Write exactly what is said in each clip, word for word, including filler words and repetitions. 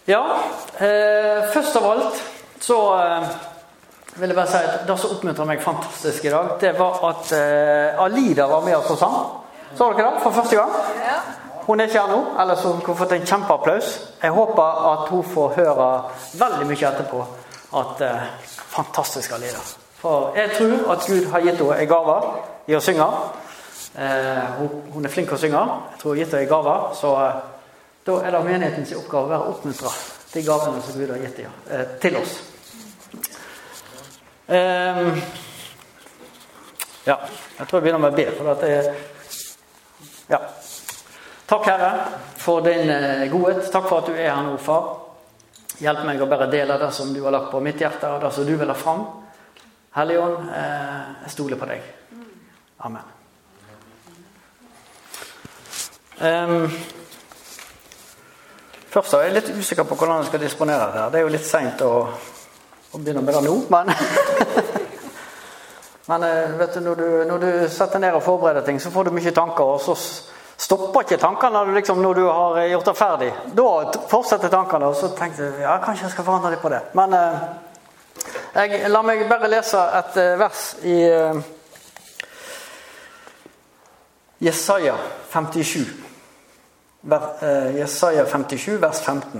Ja, eh, først av alt så eh, vil jeg bare si at det som oppmuntret meg fantastisk i dag, det var at eh, Alida var med oss og sang. Så dere det, for første gang? Ja. Hun er ikke her nå, eller så hun har fått en kjempeapplaus. Jeg håper at hun får høre veldig mye etterpå at eh, fantastisk Alida. For jeg tror at Gud har gitt henne en gave i å synge. Eh, hun, hun er flink å synge. Jeg tror hun har gitt henne en gave, så eh, da er det menighetens oppgave å være oppmuntret de gavene som Gud har gitt dem, eh, til oss. Um, ja, jeg tror jeg begynner med å be for at jeg, ja. Takk Herre for din godhet. Takk for at du er her nå, far. Hjelp meg å bare dele det som du har lagt på mitt hjerte og det som du vil ha fram. Helligånd, eh, jeg stoler på deg. Amen. Um, først er jeg litt usikker på hvordan jeg skal disponere det her. Det er jo litt sent å og begynner med det nå, men men vet du når, du, når du setter ned og forbereder ting, så får du mye tanker, og så stopper ikke tankene når du, liksom, når du har gjort det ferdig. Da fortsetter tankene, og så tenkte jeg, ja, kanskje jeg skal forandre litt på det. Men eh, jeg, la meg bare lese et eh, vers i eh, Jesaja femtisju. Ver, eh, Jesaja femtisju, vers femten.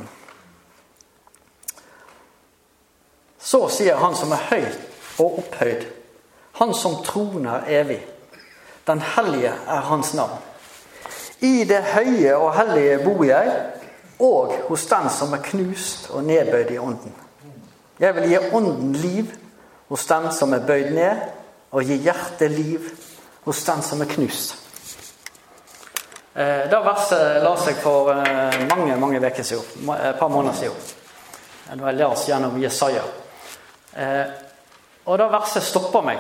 Så sier han som er høyt og opphøyd, han som troner evig. Den hellige er hans navn. I det høye og hellige bor jeg, og hos den som er knust og nedbøyd i ånden. Jeg vil gi ånden liv hos den som er bøyd ned, og gi hjertet liv hos den som er knust. Eh, da verset la seg for eh, mange, mange veker siden, et par måneder siden. Da jeg las gjennom Jesaja. Eh, og da verset stopper meg.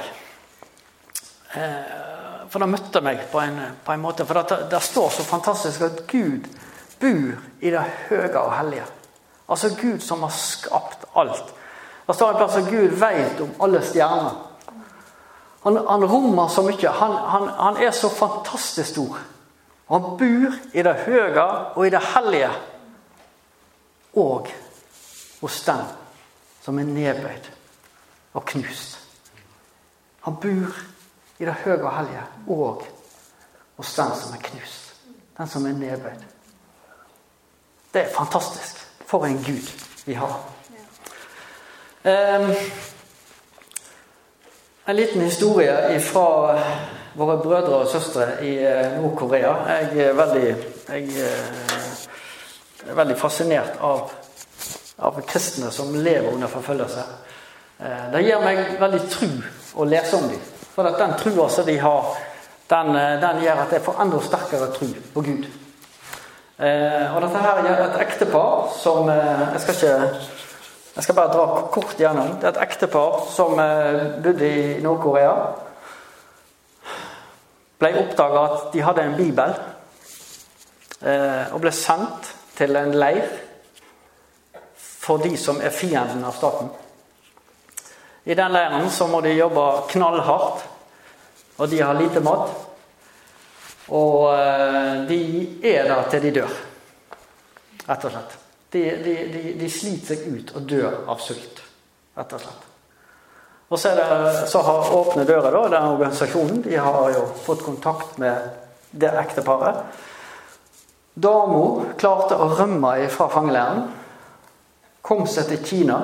Eh, for det møtte meg på en, på en måte. For det, det står så fantastisk at Gud bor i det høye og hellige. Altså Gud som har skapt alt. Det står en plass at Gud vet om alle stjerner. Han, han rommer så mye. Han, han, han er så fantastisk stor. Han bor i det høye og i det hellige. Og hos den som er nedbøyd og knust. Han bor i det høye og hellige, og hos den som er knust. Den som er nedbøyd. Det er fantastisk. For en Gud vi har. Um, en liten historie fra våre brødre og søstre i Nord-Korea. Jeg er veldig, jeg er veldig fascinert av, av kristne som lever under forfølgelse. Det gir meg veldig tro å lese om dem. For at den troen som de har, den, den gjør at jeg får enda sterkere tro på Gud. Eh, og dette her er et ektepar som, eh, jeg skal ikke, jeg skal bare dra kort gjennom. Det er et ektepar som eh, bodde i Nord-Korea. Ble oppdaget at de hadde en bibel, eh, og ble sendt til en leir for de som er fienden av staten. I den leiren så må de jobbe knallhardt, og de har lite mat. Og de er der til de dør, rett og slett. De, de, de, de sliter seg ut og dør av sult, rett og slett. Og så, er det, så har Åpne Dører, da, den organisasjonen, de har jo fått kontakt med det ekteparet. Damo klarte å rømme fra fangeleiren, kom seg til Kina,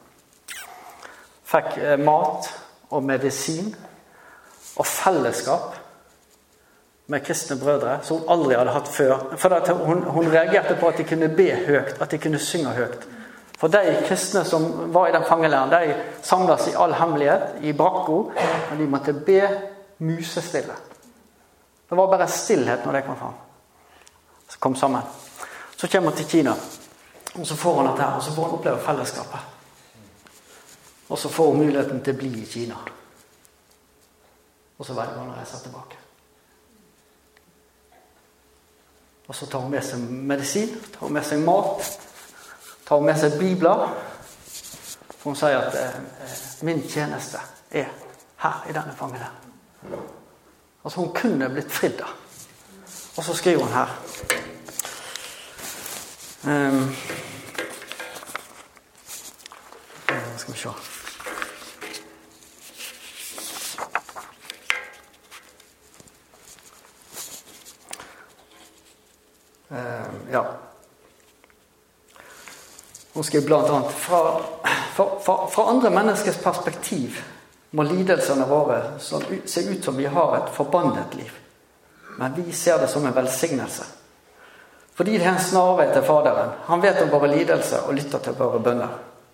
fikk mat og medisin og fellesskap med kristne brødre som hun aldri hadde hatt før. For at hun, hun reagerte på at de kunne be høyt, at de kunne synge høyt. For de kristne som var i den fangeleiren, de samles i all hemmelighet i brakko, men de måtte be musestille. Det var bare stillhet når de kom fram. Så kom sammen. Så kommer hun til Kina, og så får hun dette her, og så får hun oppleve fellesskapet. Og så får hun muligheten til å bli i Kina. Og så velger hun å reise tilbake. Og så tar hun med seg medisin, tar hun med seg mat, tar hun med seg bibler. For hun sier at eh, min tjeneste er her i denne fangeleiren. Altså hun kunne blitt fridd da. Og så skriver hun her. Um, skal vi se. Uh, ja. Nå skal jeg blant annet fra, fra, fra, fra andre menneskers perspektiv må lidelsene våre se ut som vi har et forbannet liv. Men vi ser det som en velsignelse. Fordi det er en snarvei til Faderen. Han vet om våre lidelser og lytter til våre bønner.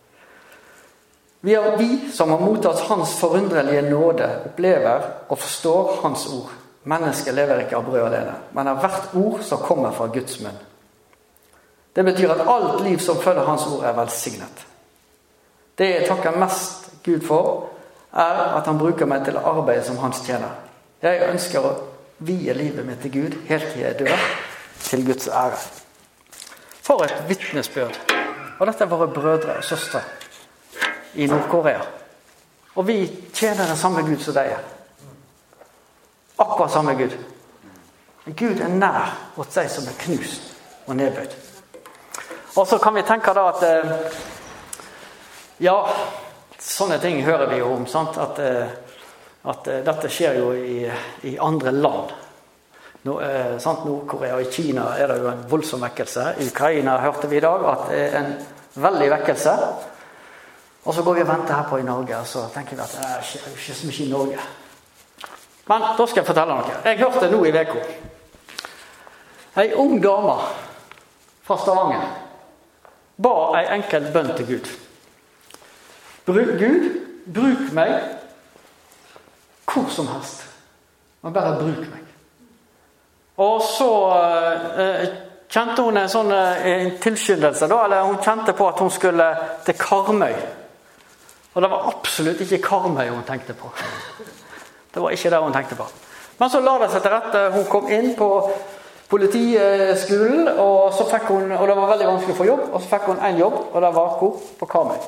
Vi er vi som har mottatt hans forunderlige nåde, opplever og forstår hans ord. Mennesket lever ikke av brød alene, men av hvert ord som kommer fra Guds munn. Det betyr at alt liv som følger hans ord er velsignet. Det jeg takker mest Gud for, er at han bruker meg til å arbeide som hans tjener. Jeg ønsker å vie livet mitt til Gud, helt til jeg dør, til Guds ære. For et vitnesbyrd. Og dette er våre brødre og søstre i Nord-Korea. Og vi tjener den samme Gud som deg er. Akkurat samme Gud. Gud er nær hos deg som er knust og nedbøyd. Og så kan vi tenke da at ja, sånne ting hører vi jo om, sant? At, at dette skjer jo i, i andre land. Nå, eh, sant? Nord-Korea og i Kina er det jo en voldsom vekkelse. I Ukraina hørte vi i dag at det er en veldig vekkelse. Og så går vi og venter her på i Norge, og så tenker vi at det er ikke, ikke så mye i Norge. Men da skal jeg fortelle noe. Jeg hørte nå i veko. En ung dame fra Stavanger ba en enkel bønn til Gud. Bruk Gud, bruk meg hvor som helst. Men bare bruk meg. Og så eh, kjente hun en sånn eh, tilskyndelse da, eller hun kjente på at hun skulle til Karmøy. Og det var absolutt ikke Karmøy hun tenkte på. Det var ikke det hun tenkte på. Men så la det seg til rette. Hun kom inn på politiskolen, og, så fikk hun, og det var veldig vanskelig å få jobb, og så fikk hun en jobb, og det var hvor? På Karmøy.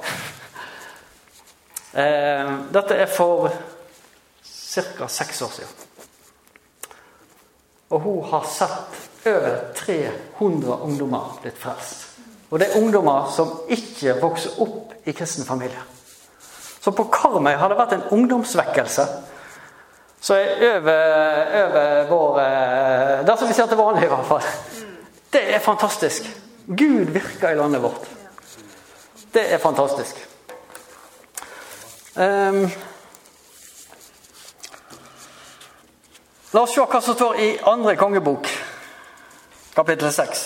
Eh, dette er for cirka seks år siden. Og hun har sett over tre hundre ungdommer blitt frelst. Og det er ungdommer som ikke vokser opp i kristen familie. Så på Karmøy har det vært en ungdomsvekkelse så er over, over vår, det som vi ser til vanlig i hvert fall. Det er fantastisk. Gud virker i landet vårt. Det er fantastisk. Um, la oss se hva som står i andre kongebok, kapittel seks.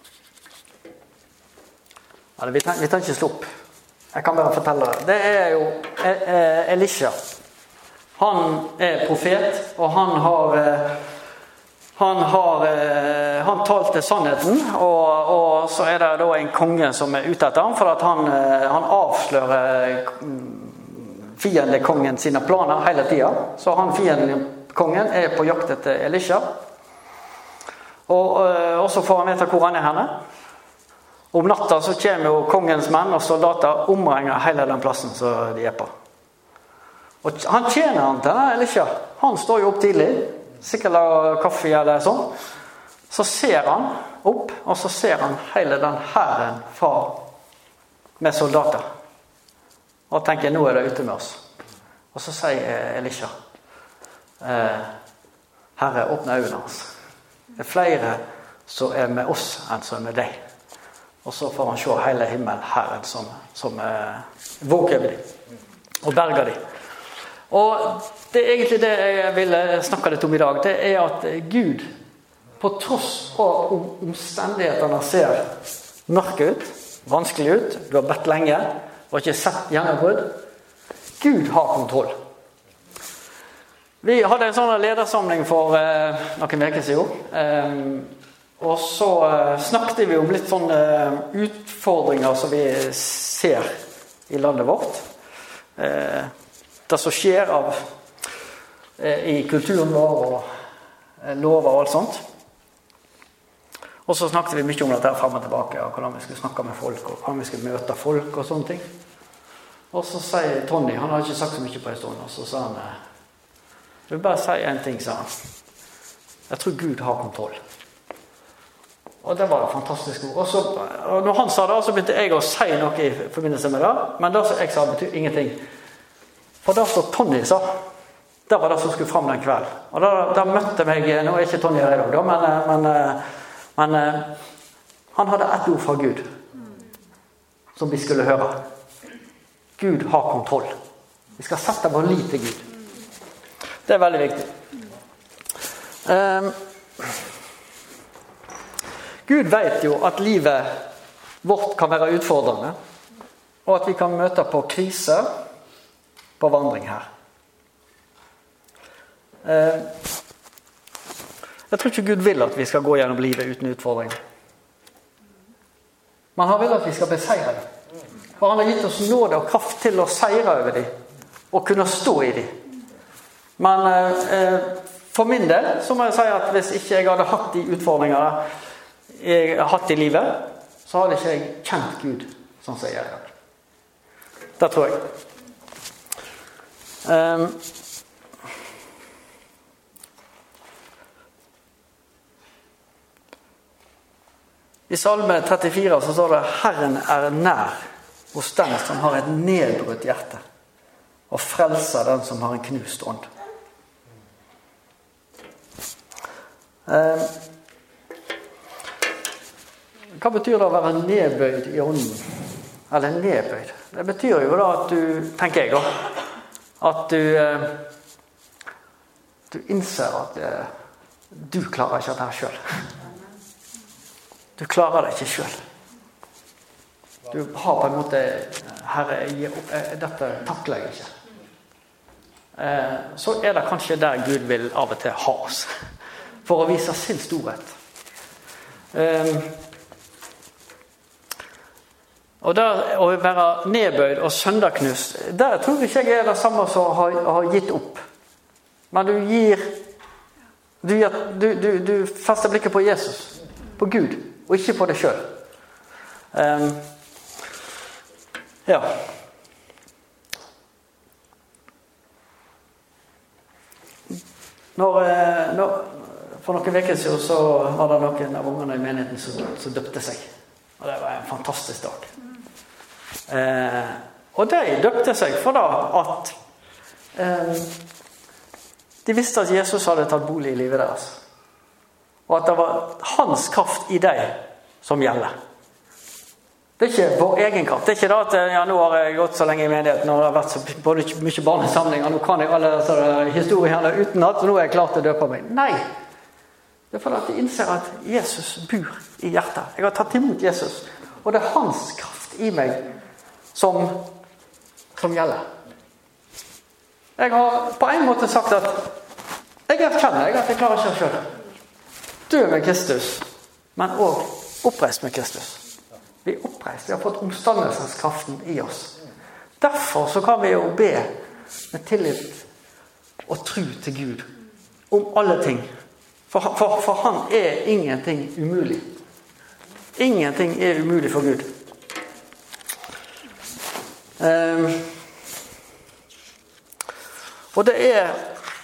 Ja, vi tar ikke slå opp. Jeg kan bare fortelle det. Det er jo Elisha. Han er profet, og han har, han har han talte sannheten, og, og så er det da en konge som er ute etter ham, for at han, han avslører fiendekongen sine planer hele tiden. Så han fiendekongen er på jakt etter Elisha, og, og så får han vite hvor han er henne. Om natta så kommer jo kongens menn og soldater omringer hele den plassen som de er på. Og han tjener han til det, eller ikke? Han står jo opp tidlig, sikkert lager kaffe eller sånn. Så ser han opp, og så ser han hele den herren fra med soldater. Og tenker, nå er det ute med oss. Og så sier Elisha, eh, Herre, åpne øynene hans. Det er flere som er med oss enn som er med deg. Og så får han se hele himmelen, herren, som, som eh, våker over dem og berger dem. Og det er egentlig det jeg vil snakke litt om i dag. Det er at Gud, på tross av omstendighetene ser mørke ut, vanskelig ut, du har bedt lenge, du har ikke sett gjennombrudd, Gud har kontroll. Vi hadde en sånn ledersamling for eh, noen uker siden, eh, og så eh, snakket vi om litt sånne utfordringer som vi ser i landet vårt. Eh, det som skjer av, eh, i kulturen vår og eh, lover og alt sånt. Og så snakket vi mye om dette frem og tilbake, og hvordan vi skulle snakke med folk, og hvordan vi skulle møte folk og sånne ting. Og så sier Tony, han har ikke sagt så mye på en stund, og så sa han, jeg vil bare si en ting, sa han. Jeg tror Gud har kontroll. Og det var et fantastisk ord. Og, så, og når han sa det, så begynte jeg å si noe i forbindelse med det. Men det som jeg sa betyr ingenting. For det som Tony sa, det var det som skulle fram den kvelden. Og da, da møtte meg, nå er ikke Tony her i dag, men, men, men han hadde et ord fra Gud som vi skulle høre. Gud har kontroll. Vi skal sette vår lit til Gud. Det er veldig viktig. Um, Gud vet jo at livet vårt kan være utfordrende, og at vi kan møte på kriser på vandring her. Um, jeg tror ikke Gud vil at vi skal gå gjennom livet uten utfordringer. Men han vil at vi skal beseire det. For han har gitt oss nåde og kraft til å seire over dem, og kunne stå i dem. Men eh, for min del, så må jeg si at hvis ikke jeg hadde hatt de utfordringene jeg har hatt i livet, så hadde ikke jeg kjent Gud sånn som jeg gjør i dag. Det tror jeg. Um, I Salme trettifire så står det Herren er nær hos den som har et nedbrutt hjerte, og frelser den som har en knust ånd. Um, Hva betyr det å være nedbøyd i ånden? Eller nedbøyd? Det betyr jo da at du, tenker jeg da, at du, du innser at du klarer ikke dette selv. Du klarer det ikke selv. Du har på en måte, Herre, dette takler jeg ikke. Så er det kanskje der Gud vil av og til ha oss, for å vise sin storhet. Um, Og der å være nedbøyd og sønderknust, der tror ikke jeg er det samme som har, har gitt opp. Men du gir, du, du, du, du fester blikket på Jesus, på Gud, og ikke på deg selv. Um, ja. Når, når, for noen veker siden så var det noen av ungene i menigheten som, som døpte seg. Og det var en fantastisk dag. Eh, og de døpte seg for da at eh, de visste at Jesus hadde tatt bolig i livet deres. Og at det var hans kraft i deg som gjelder. Det er ikke vår egen kraft. Det er ikke da at ja, nå har jeg gått så lenge i menigheten, og det har vært så både mye barnesamlinger, nå kan jeg alle historiene utenat, så nå er jeg klar til å døpe meg. Nei! Det er fordi at jeg innser at Jesus bor i hjertet. Jeg har tatt imot Jesus, og det er hans kraft i meg som, som gjelder. Jeg har på en måte sagt at jeg erkjenner jeg at jeg klarer ikke selv. Dø med Kristus, men også oppreist med Kristus. Vi er oppreist, vi har fått omstandelseskraften i oss. Derfor så kan vi jo be med tillit og tro til Gud om alle ting. For, for, for han er ingenting umulig. Ingenting er umulig for Gud. Um, og det er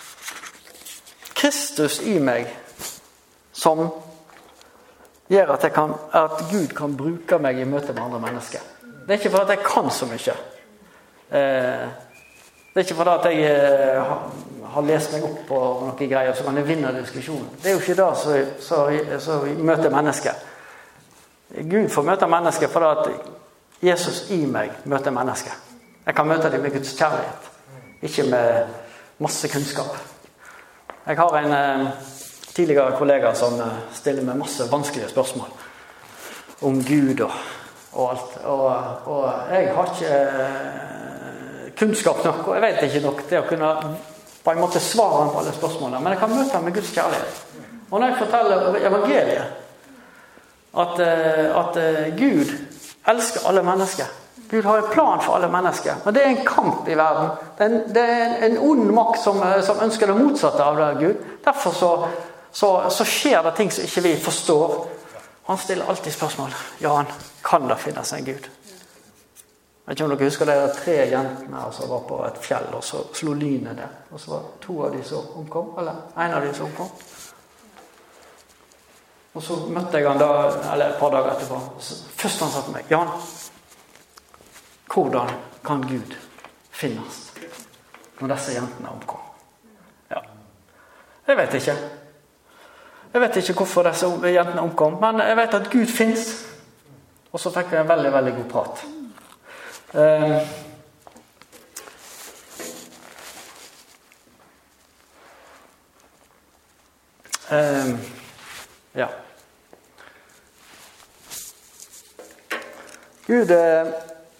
Kristus i meg som gjør at, jeg kan, at Gud kan bruke meg i møte med andre mennesker. Det er ikke for at jeg kan så mye. Uh, det er ikke for at jeg uh, har, har lest meg opp på noen greier så kan jeg vinne diskusjonen. Det er jo ikke det som vi møter mennesker. Gud får møte mennesker for at Jesus i meg møter mennesker. Jeg kan møte dem med Guds kjærlighet, ikke med masse kunnskap. Jeg har en eh, tidligere kollega som eh, stiller med masse vanskelige spørsmål om Gud og, og alt. Og, og jeg har ikke eh, kunnskap nok, og jeg vet ikke nok til å kunne på en måte svare på alle spørsmålene. Men jeg kan møte med Guds kjærlighet. Og når jeg forteller evangeliet, at, at Gud elsker alle mennesker. Gud har en plan for alle mennesker. Men det er en kamp i verden. Det er en, det er en, en ond makt som, som ønsker det motsatte av det, Gud. Derfor så, så, så skjer det ting som ikke vi forstår. Han stiller alltid spørsmål. Jan, kan det finnes en Gud? Jeg vet ikke om dere husker det tre jentene som var på et fjell, og så slo lynet der. Og så var to av de som omkom, eller en av de som omkom. Og så møtte jeg han da, eller et par dager etterpå. Først han sa til meg, Jan, hvordan kan Gud finnes når disse jentene omkom? Ja, jeg vet ikke. Jeg vet ikke hvorfor disse jentene omkom, men jeg vet at Gud finnes. Og så fikk vi en veldig, veldig god prat. Um, um, ja. Gud, eh,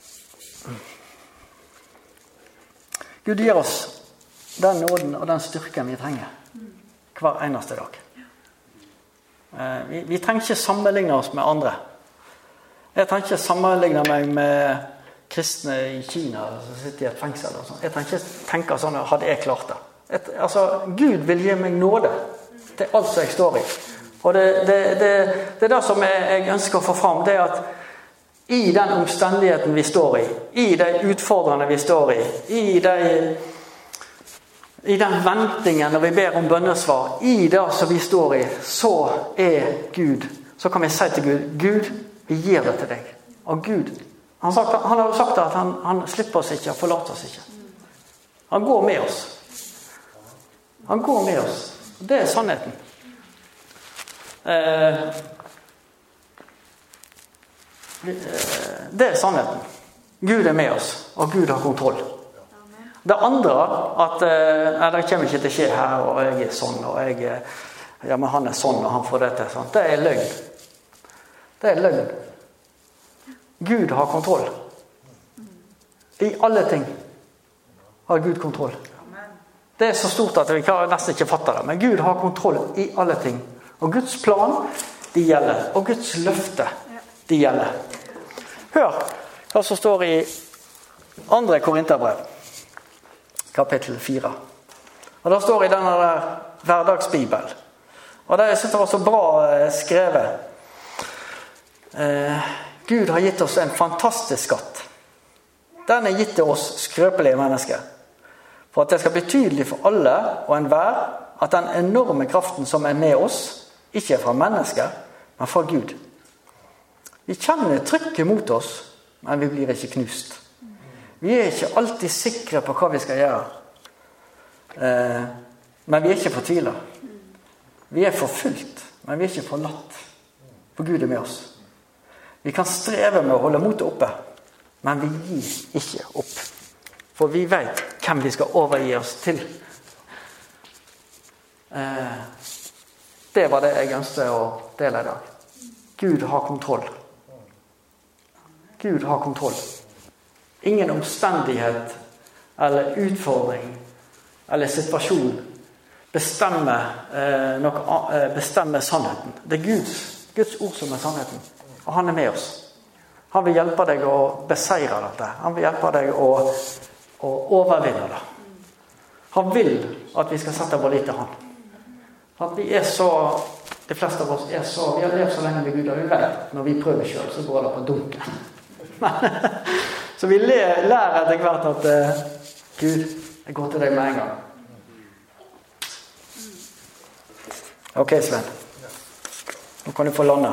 Gud gir oss den nåden og den styrken vi trenger hver eneste dag. Eh, vi, vi trenger ikke sammenligne oss med andre. Jeg trenger ikke sammenligne meg med kristne i Kina som sitter i et fengsel. Og sånt. Jeg trenger ikke tenke sånn, hadde jeg klart det. Et, altså, Gud vil gi meg nåde til alt som jeg står i. Og det, det, det, det er det som jeg, jeg ønsker å få fram, det er at i den omstendigheten vi står i, i de utfordrende vi står i, i, de, i den ventingen når vi ber om bønnesvar, i det som vi står i, så er Gud, så kan vi si til Gud, Gud, vi gir det til deg. Og Gud, han, sagt, han har jo sagt at han, han slipper oss ikke, forlater oss ikke. Han går med oss. Han går med oss. Det er sannheten. Eh, Det er sannheten. Gud er med oss, og Gud har kontroll. Det andre, at eh, det kommer ikke til å skje her, og jeg er sånn, og jeg er, ja, men han er sånn, og han får dette, sånn. Det er løgn. Det er løgn. Gud har kontroll. I alle ting har Gud kontroll. Det er så stort at vi kan nesten ikke fatte det, men Gud har kontroll i alle ting. Og Guds plan, de gjelder. Og Guds løfte, de gjelder. Hør hva som står i andre Korinterbrev, kapittel fire. Og det står i denne der hverdagsbibel. Og det synes jeg var så bra skrevet. Eh, Gud har gitt oss en fantastisk skatt. Den er gitt til oss skrøpelige mennesker. For at det skal bli tydelig for alle og enhver at den enorme kraften som er med oss, ikke er fra mennesker, men fra Gud. Vi kjenner trykket mot oss, men vi blir ikke knust. Vi er ikke alltid sikre på hva vi skal gjøre. Eh, men vi er ikke fortvilet. Vi er forfulgt, men vi er ikke forlatt. For Gud er med oss. Vi kan streve med å holde motet oppe, men vi gir ikke opp. For vi vet hvem vi skal overgi oss til. Eh, det var det jeg ønsket å dele i dag. Gud har kontroll. Gud har kontroll. Ingen omstendighet eller utfordring eller situasjon bestemmer, eh, noe, eh, bestemmer sannheten. Det er Guds, Guds ord som er sannheten. Og han er med oss. Han vil hjelpe deg å beseire dette. Han vil hjelpe deg å, å overvinne det. Han vil at vi skal sette vår lit til han. At vi er så, de fleste av oss er så, vi har levd så lenge med Gud, og vi vet når vi prøver selv, så går det på dunken. Så vi lærer etter hvert at uh, Gud, jeg går til deg med en gang. Ok, Sven. Nå kan du få lande.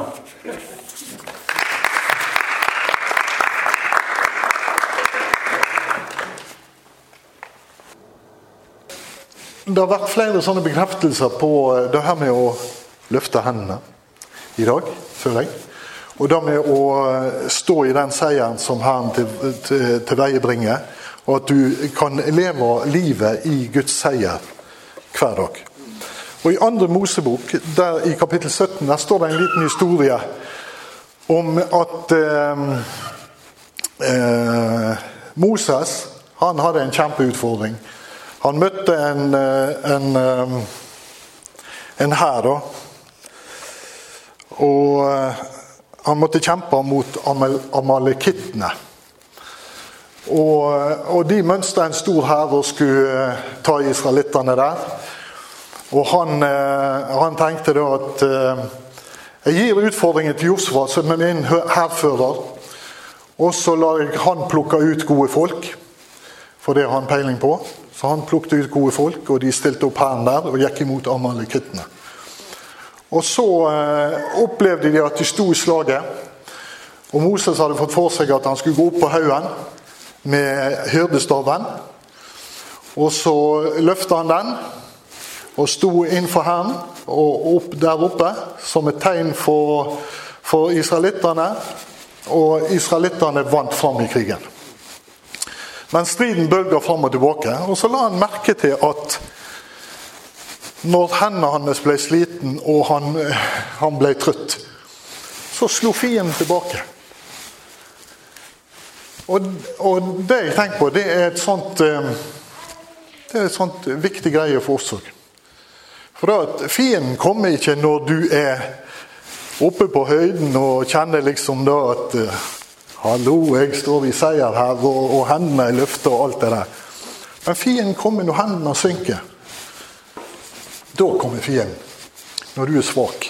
Det har vært flere sånne bekreftelser på det her med å løfte hendene i dag, føler jeg. Og det med å stå i den seieren som Herren til, til, til veie bringer, og at du kan leve livet i Guds seier hver dag. Og i andre Mosebok, der i kapittel sytten, der står det en liten historie om at eh, eh, Moses, han hadde en kjempeutfordring. Han møtte en, en, en hær da, og han måtte kjempe mot amal, amalekittene. Og, og de mønstret en stor hær og skulle ta israelittene der. Og han, han tenkte da at jeg gir utfordringen til Josva som er min hærfører, og så lar han plukke ut gode folk, for det har han peiling på. Så han plukket ut gode folk, og de stilte opp hæren der og gikk imot amalekittene. Og så eh, opplevde de at de sto i slaget. Og Moses hadde fått for seg at han skulle gå opp på haugen med hyrdestaven. Og så løftet han den og sto innenfor hæren og opp der oppe som et tegn for, for israelitterne. Og israelitterne vant frem i krigen. Men striden bølger frem og tilbake. Og så la han merke til at når hendene hans ble sliten og han, han ble trøtt, så slo fienden tilbake. Og, og det jeg tenker på, det er et sånt, det er et sånt viktig greie for oss også. For da at fienden kommer ikke når du er oppe på høyden og kjenner liksom da at hallo, jeg står i seier her, og, og hendene er løftet og alt det der. Men fienden kommer når hendene synker. Da kommer fienden, når du er svak.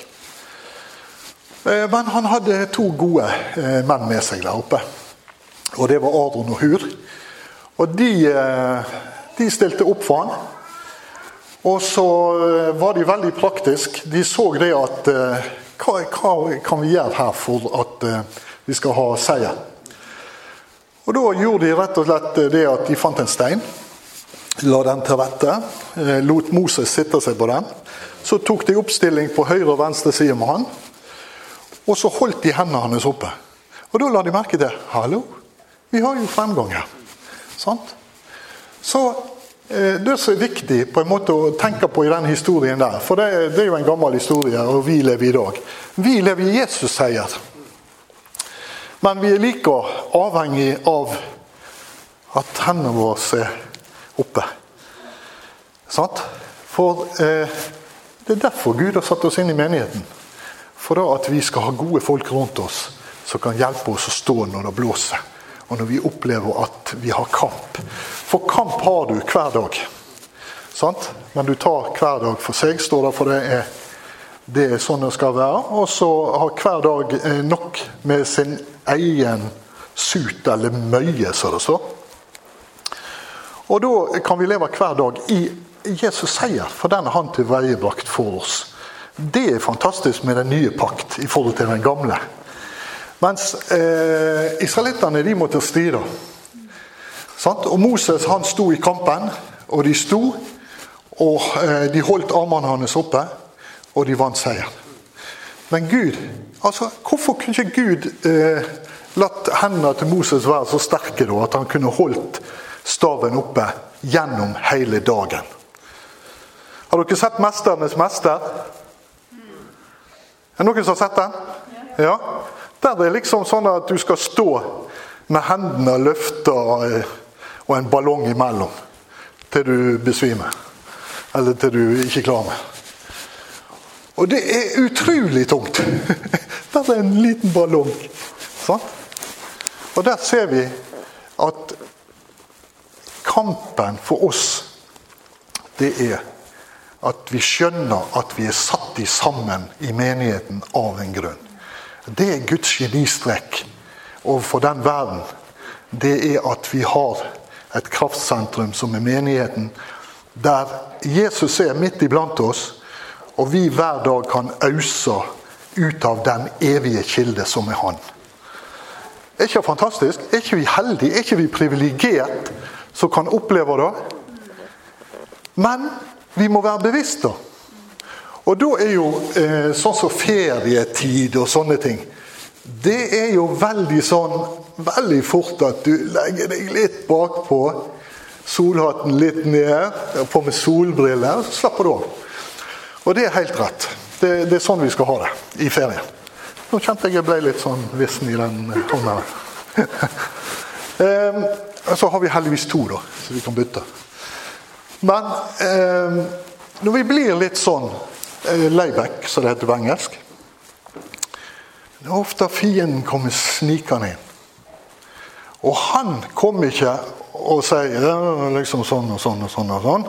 Men han hadde to gode menn med seg der oppe. Og det var Adron og Hur. Og de, de stilte opp for han. Og så var de veldig praktisk. De så det at hva, hva kan vi gjøre her for at vi skal ha seier? Og da gjorde de rett og slett det at de fant en stein, la den til rette, lot Moses sitte seg på den. Så tok de oppstilling på høyre og venstre side med han, og så holdt de hendene hans oppe. Og da la de merke til, hallo, vi har jo fremgang her. Sant? Så det er så viktig på en måte å tenke på i den historien der, for det, det er jo en gammel historie, og vi lever i dag. Vi lever i Jesus seier. Men vi er like avhengig av at hendene våre er oppe. Sant? For eh, det er derfor Gud har satt oss inn i menigheten. For da at vi skal ha gode folk rundt oss, som kan hjelpe oss å stå når det blåser. Og når vi opplever at vi har kamp. For kamp har du hver dag. Sant? Men du tar hver dag for seg, står det, for det er, det er sånn det skal være. Og så har hver dag nok med sin egen sut eller møye, så det står. Og da kan vi leve hver dag i Jesus seier, for den er han til veiebrakt for oss. Det er fantastisk med den nye pakt i forhold til den gamle. Mens eh, israelitterne, de måtte stride. Sant? Og Moses, han sto i kampen, og de sto, og eh, de holdt armene hans oppe, og de vant seier. Men Gud, altså, hvorfor kunne ikke Gud eh, latt hendene til Moses være så sterke da, at han kunne holdt staven oppe gjennom hele dagen? Har dere sett Mesternes mester? Er det noen som har sett den? Ja. Der er det liksom sånn at du skal stå med hendene løftet og en ballong imellom til du besvimer. Eller til du ikke klarer mer. Og det er utrolig tungt. Der er en liten ballong. Sånn? Og der ser vi at kampen for oss, det er at vi skjønner at vi er satt i sammen i menigheten av en grunn. Det er Guds genistrekk overfor den verden. Det er at vi har et kraftsentrum som er menigheten, der Jesus er midt iblant oss, og vi hver dag kan ause ut av den evige kilde som er han. Er ikke det fantastisk? Er ikke vi heldige? Er ikke vi privilegert som kan oppleve det? Men vi må være bevisste. Og da er jo eh, sånn som ferietid og sånne ting, det er jo veldig sånn, veldig fort at du legger deg litt bakpå, solhatten litt ned, på med solbriller, så slapper du av. Og det er helt rett. Det, det er sånn vi skal ha det i ferien. Nå kjente jeg jeg ble litt sånn vissen i den tonen. eh, så har vi heldigvis to da, så vi kan bytte. Men eh, når vi blir litt sånn layback, så det heter på engelsk, det er ofte fienden kommer snikende inn. Og han kommer ikke og sier ja, liksom sånn og sånn og sånn og sånn.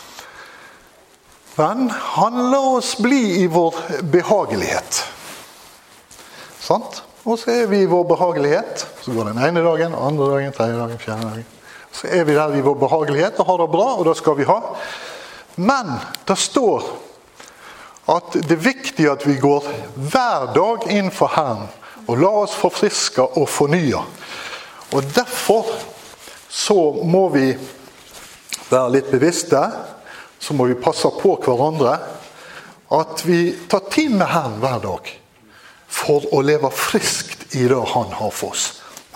Men han lar oss bli i vår behagelighet. Sant? Og så er vi i vår behagelighet. Så går den ene dagen, andre dagen, tredje dagen, fjerde dagen. Så er vi der i vår behagelighet og har det bra, og det skal vi ha. Men det står at det er viktig at vi går hver dag inn for Herren og la oss forfriske og fornye. Og derfor så må vi være litt bevisste, så må vi passe på hverandre, at vi tar tid med Herren hver dag for å leve friskt i det Han har for oss.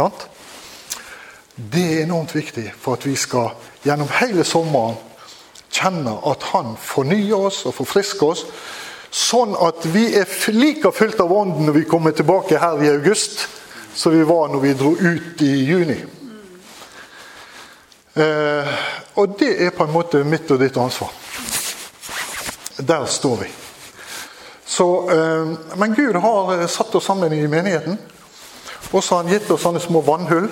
Det er enormt viktig for at vi skal gjennom hele sommeren kjenne at Han fornyer oss og forfrisker oss, sånn at vi er like fylt av ånden når vi kommer tilbake her i august, som vi var når vi dro ut i juni. Eh, og det er på en måte mitt og ditt ansvar. Der står vi. Så, eh, men Gud har satt oss sammen i menigheten, og så har Han gitt oss sånne små vannhull.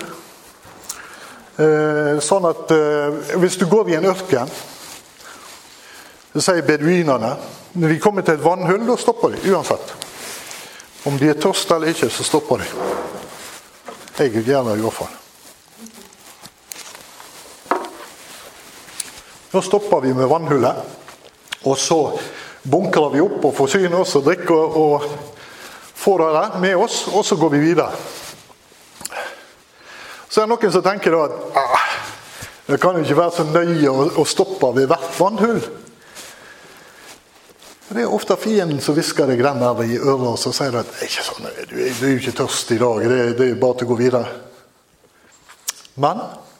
Eh, sånn at eh, hvis du går i en ørken, så sier beduinerne, når de kommer til et vannhull, da stopper de, uansett. Om de er tørst eller ikke, så stopper de. Jeg gjør det i hvert fall. Da stopper vi med vannhullet, og så bunkrer vi opp og forsyner oss og drikker og får det med oss, og så går vi videre. Så er det noen som tenker da at ah, det kan jo ikke være så nøye å, å stoppe ved hvert vannhull. Det er ofte fienden som visker deg den der i øret, og så sier du at det er ikke sånn, du er, du er jo ikke tørst i dag, det, det er bare til å gå videre. Men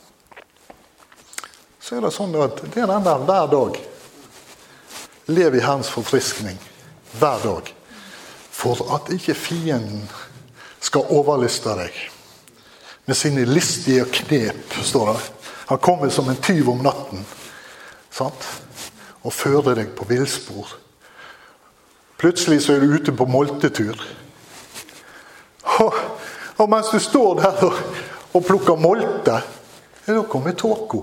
så er det sånn at det er den der hver dag. Lev i Herrens forfriskning hver dag, for at ikke fienden skal overlyste deg med sine listige knep, står det. Han kommer som en tyv om natten, sant? Og fører deg på villspor. Plutselig så er du ute på moltetur. Og, og mens du står der og, og plukker molte, da kommer tåko.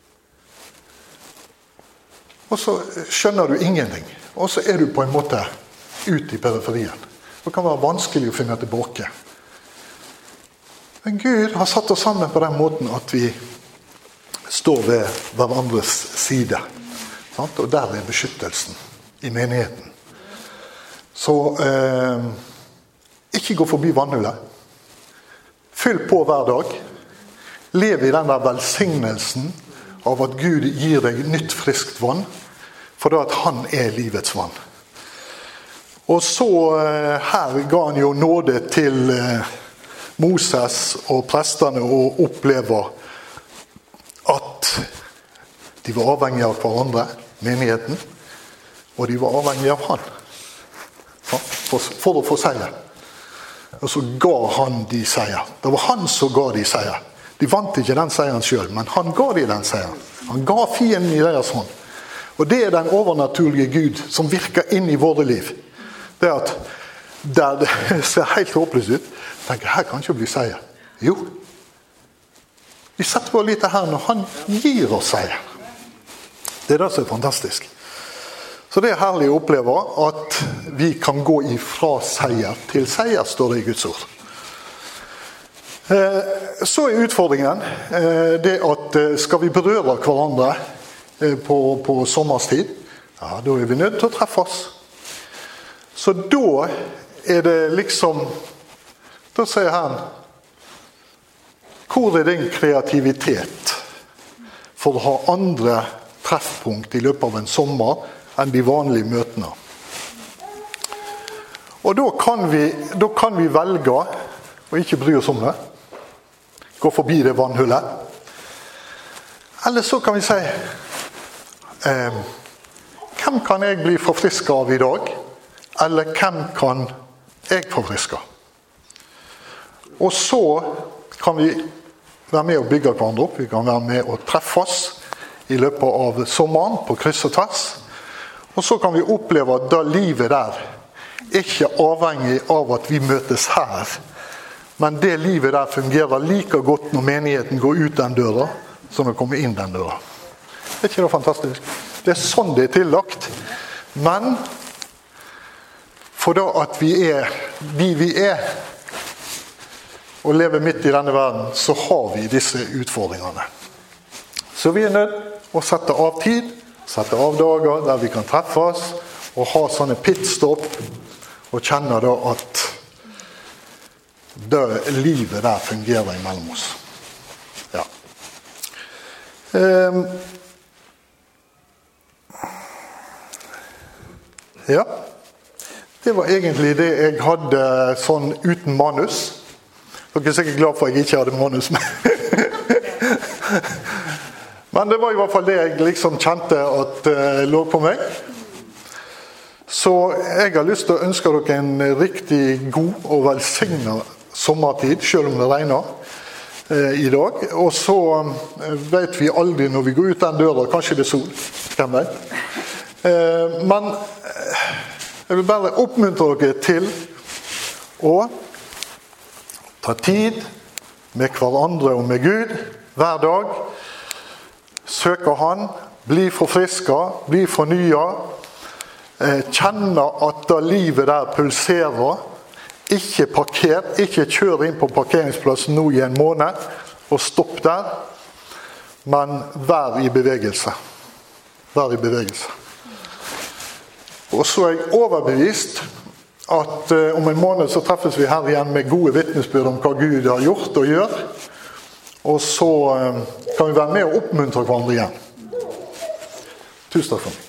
Og så skjønner du ingenting. Og så er du på en måte ute i periferien. Det kan være vanskelig å finne tilbake. Men Gud har satt oss sammen på den måten at vi står ved hverandres side. Sant? Og der er beskyttelsen i menigheten. Så eh, ikke gå forbi vannhullet. Fyll på hver dag. Lev i den der velsignelsen av at Gud gir deg nytt friskt vann, for da at Han er livets vann. Og så eh, her ga Han jo nåde til eh, Moses og prestene å oppleve at de var avhengige av hverandre, menigheten, og de var avhengige av Han. For, for å få seier. Og så ga Han de seier. Det var Han som ga de seier. De vant ikke den seieren selv, men Han ga de den seieren. Han ga fienden i deres hånd. Og det er den overnaturlige Gud som virker inn i våre liv. Det er at der det ser helt håpløst ut, tenker her kan ikke bli seier. Jo. Vi setter vår lit til Herren, og Han gir oss seier. Det er det som er fantastisk. Så det er herlig å oppleve at vi kan gå ifra seier til seier, står det i Guds ord. Så er utfordringen det at skal vi berøre hverandre på, på sommerstid, ja, da er vi nødt til å treffe oss. Så da er det liksom, da sier Herren, hvor er din kreativitet for å ha andre treffpunkt i løpet av en sommer enn de vanlige møtene? Og da kan vi, da kan vi velge å ikke bry oss om det. Gå forbi det vannhullet. Eller så kan vi si, eh, hvem kan jeg bli forfrisket av i dag? Eller hvem kan jeg forfriske? Og så kan vi være med å bygge hverandre opp. Vi kan være med å treffe oss i løpet av sommeren på kryss og tvers. Og så kan vi oppleve at da livet der ikke er avhengig av at vi møtes her, men det livet der fungerer like godt når menigheten går ut den døra, som når det kommer inn den døra. Det er ikke det fantastisk? Det er sånn det er tillagt. Men for da at vi er de vi er, og lever midt i denne verden, så har vi disse utfordringene. Så vi er nødt å sette av tid, sette av dager der vi kan treffe oss å ha sånne pitstop og kjenne da at det livet der fungerer imellom oss. Ja. Um, ja. Det var egentlig det jeg hadde sånn uten manus. Dere er sikkert glad for at jeg ikke hadde manus med. Men det var i hvert fall det jeg liksom kjente at uh, lå på meg. Så jeg har lyst til å ønske dere en riktig god og velsignet sommertid, selv om det regner uh, i dag. Og så uh, vet vi aldri når vi går ut den døra, kanskje det er sol, hvem vet. Uh, men uh, jeg vil bare oppmuntre dere til å ta tid med hverandre og med Gud hver dag. Søke han, bli forfrisket, bli fornyet, eh, kjenne at da livet der pulserer, ikke parker, ikke kjør inn på parkeringsplassen nå i en måned og stopp der, men vær i bevegelse. Vær i bevegelse. Og så er jeg overbevist at eh, om en måned så treffes vi her igjen med gode vittnesbyrd om hva Gud har gjort og gjør. Og så kan vi være med og oppmuntre hverandre igjen. Tusen takk for meg.